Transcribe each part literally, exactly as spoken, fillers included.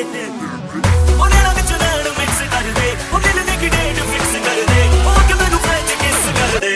ਉਹ ਨੈਣਾ ਵਿੱਚ ਨੈਣ ਮਿਕਸ ਕਰ ਦੇ, ਉਹ ਮਿਲਣੇ ਦੀ ਡੇਟ ਫਿਕਸ ਕਰ ਦੇ, ਉਹ ਕਿ ਮੈਨੂੰ ਫ੍ਰੈਂਚ ਕਿਸ ਕਰ ਦੇ।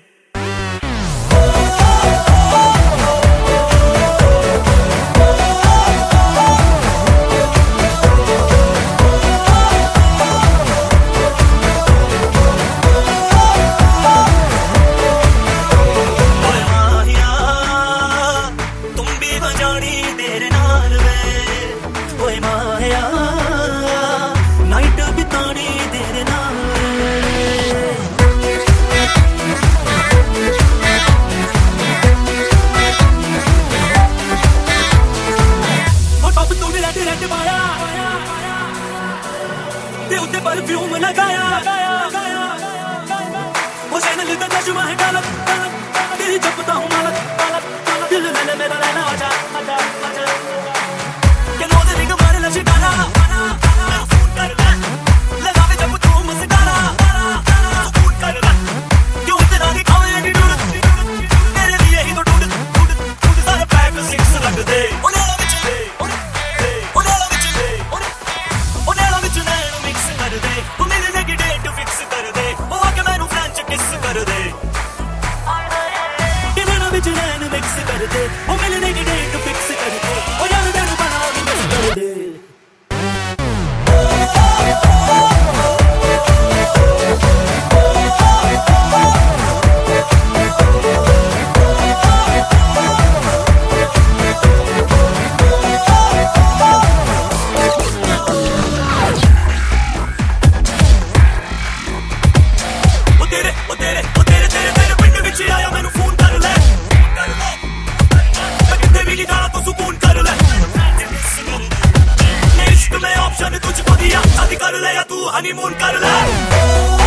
परफ्यूम लगाया वो सैनल का तर्जुमा है गलत तेरी जपता हूँ मालक दिल मैंने मेरा रहना आजा आजा आजा के नो दे रिंग मारे लचकाना फोन कर लगा दे जब तू मुस्कुरा फोन कर क्यों इतना की खावे एटीट्यूड तेरे लिए ही तो ढूंढ ढूंढ ढूंढ सारे पैक सिक्स रख दे मिक्स कर दे वो मिलने की डेट फिक्स कर दे वो यार तेरे बना मिक्स कर दे। वो तेरे वो तेरे वो तेरे तेरे तेरे पिंड विच आया मैनू फोन कर ले तो सुकून कर ले इश्क में ऑप्शन तुझको दिया शादी कर ले या तू हनीमून कर ले।